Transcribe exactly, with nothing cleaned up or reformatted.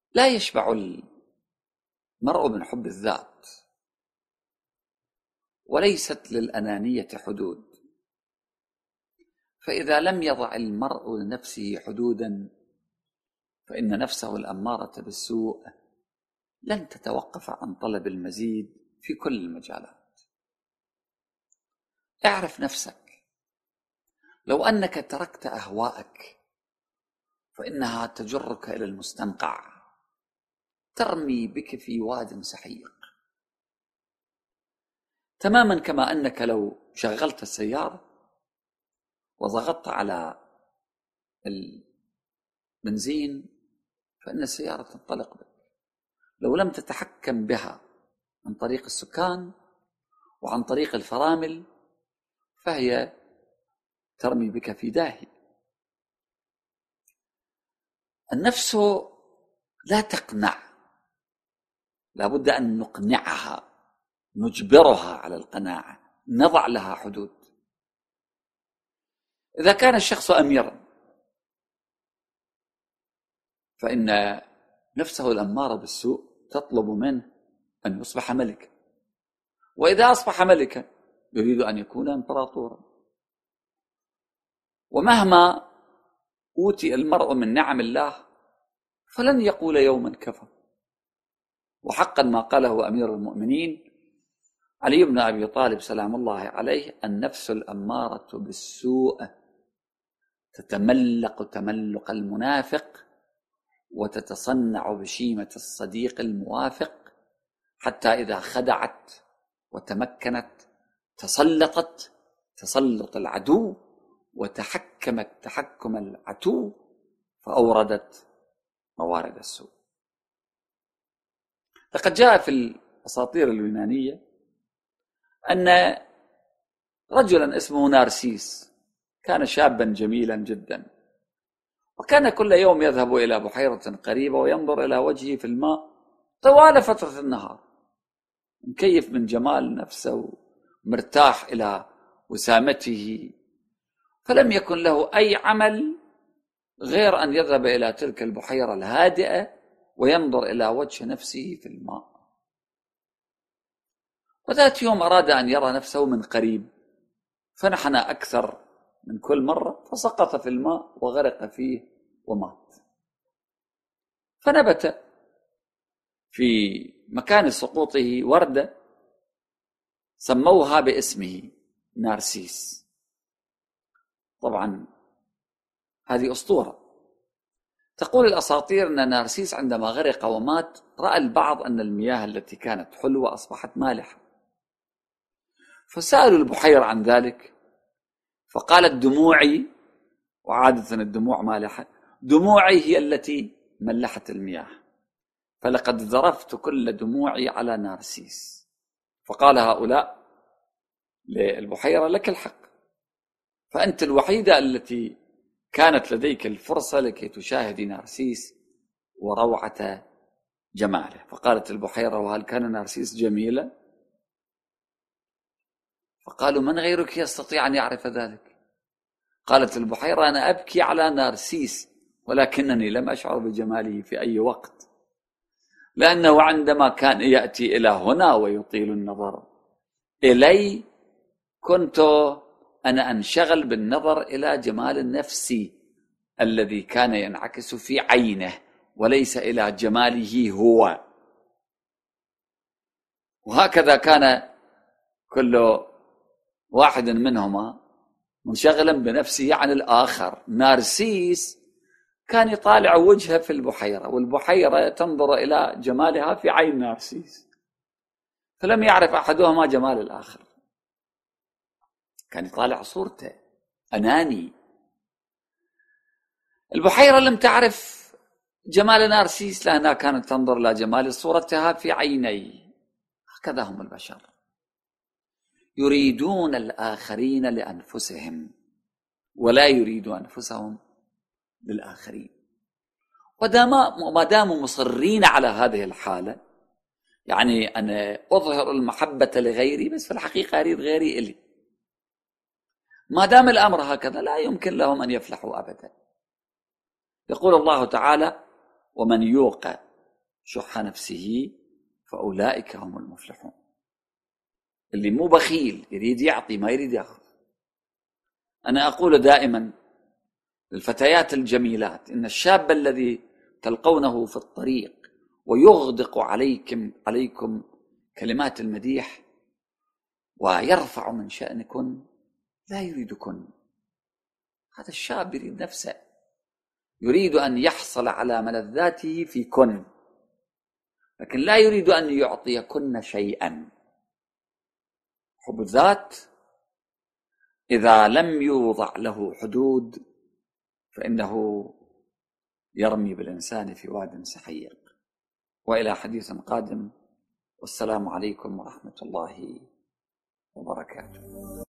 لا يشبع المرء من حب الذات، وليست للأنانية حدود. فإذا لم يضع المرء لنفسه حدودا فإن نفسه الأمارة بالسوء لن تتوقف عن طلب المزيد في كل المجالات. اعرف نفسك. لو أنك تركت أهواءك فإنها تجرك إلى المستنقع، ترمي بك في واد سحيق، تماما كما أنك لو شغلت السيارة وضغطت على البنزين فإن السيارة تنطلق بك. لو لم تتحكم بها عن طريق السكان وعن طريق الفرامل فهي ترمي بك في داهية. النفس لا تقنع، لابد أن نقنعها، نجبرها على القناعة، نضع لها حدود. إذا كان الشخص أميرا فإن نفسه الأمارة بالسوء تطلب منه أن يصبح ملكا، وإذا أصبح ملكا يريد أن يكون إمبراطورا. ومهما أوتي المرء من نعم الله فلن يقول يوما كفى. وحقا ما قاله أمير المؤمنين علي بن أبي طالب سلام الله عليه: النفس الأمارة بالسوء تتملق تملق المنافق وتتصنع بشيمة الصديق الموافق، حتى إذا خدعت وتمكنت تسلطت تسلط العدو وتحكمت تحكم العتو فأوردت موارد السوء. لقد جاء في الأساطير اليونانية أن رجلا اسمه نارسيس كان شابا جميلا جدا، وكان كل يوم يذهب إلى بحيرة قريبة وينظر إلى وجهه في الماء طوال فترة النهار، مكيف من جمال نفسه مرتاح إلى وسامته، فلم يكن له أي عمل غير أن يذهب إلى تلك البحيرة الهادئة وينظر إلى وجه نفسه في الماء. وذات يوم أراد أن يرى نفسه من قريب، فنحن أكثر من كل مرة فسقط في الماء وغرق فيه ومات. فنبت في مكان سقوطه وردة سموها باسمه نارسيس. طبعا هذه أسطورة. تقول الأساطير أن نارسيس عندما غرق ومات رأى البعض أن المياه التي كانت حلوة أصبحت مالحة، فسألوا البحيرة عن ذلك فقالت: دموعي، وعادة الدموع مالحة، دموعي هي التي ملحت المياه، فلقد ذرفت كل دموعي على نارسيس. فقال هؤلاء للبحيرة: لك الحق، فأنت الوحيدة التي كانت لديك الفرصة لكي تشاهدي نارسيس وروعة جماله. فقالت البحيرة: وهل كان نارسيس جميلا؟ فقالوا: من غيرك يستطيع أن يعرف ذلك؟ قالت البحيرة: أنا أبكي على نارسيس ولكنني لم أشعر بجماله في أي وقت، لأنه عندما كان يأتي إلى هنا ويطيل النظر إلي كنت أنا أنشغل بالنظر إلى جمال النفس الذي كان ينعكس في عينه وليس إلى جماله هو. وهكذا كان كل واحد منهما منشغلا بنفسه عن الآخر. نارسيس كان يطالع وجهه في البحيرة، والبحيرة تنظر إلى جمالها في عين نارسيس، فلم يعرف أحدهما جمال الآخر، كان يطالع صورته، أناني. البحيرة لم تعرف جمال نارسيس لأنها كانت تنظر إلى جمال صورتها في عينيه. هكذا هم البشر، يريدون الآخرين لأنفسهم ولا يريدوا أنفسهم للآخرين. وما داموا مصرين على هذه الحالة، يعني أنا أظهر المحبة لغيري بس في الحقيقة أريد غيري إلي، ما دام الأمر هكذا لا يمكن لهم أن يفلحوا أبدا. يقول الله تعالى: ومن يوق شح نفسه فأولئك هم المفلحون. اللي مو بخيل يريد يعطي ما يريد يأخذ. أنا أقول دائما للفتيات الجميلات إن الشاب الذي تلقونه في الطريق ويغدق عليكم عليكم كلمات المديح ويرفع من شأنكن لا يريدكن. هذا الشاب يريد نفسه، يريد أن يحصل على ملذاته فيكن، لكن لا يريد أن يعطيكن شيئا. حب الذات إذا لم يوضع له حدود فإنه يرمي بالإنسان في واد سحيق. وإلى حديث قادم، والسلام عليكم ورحمة الله وبركاته.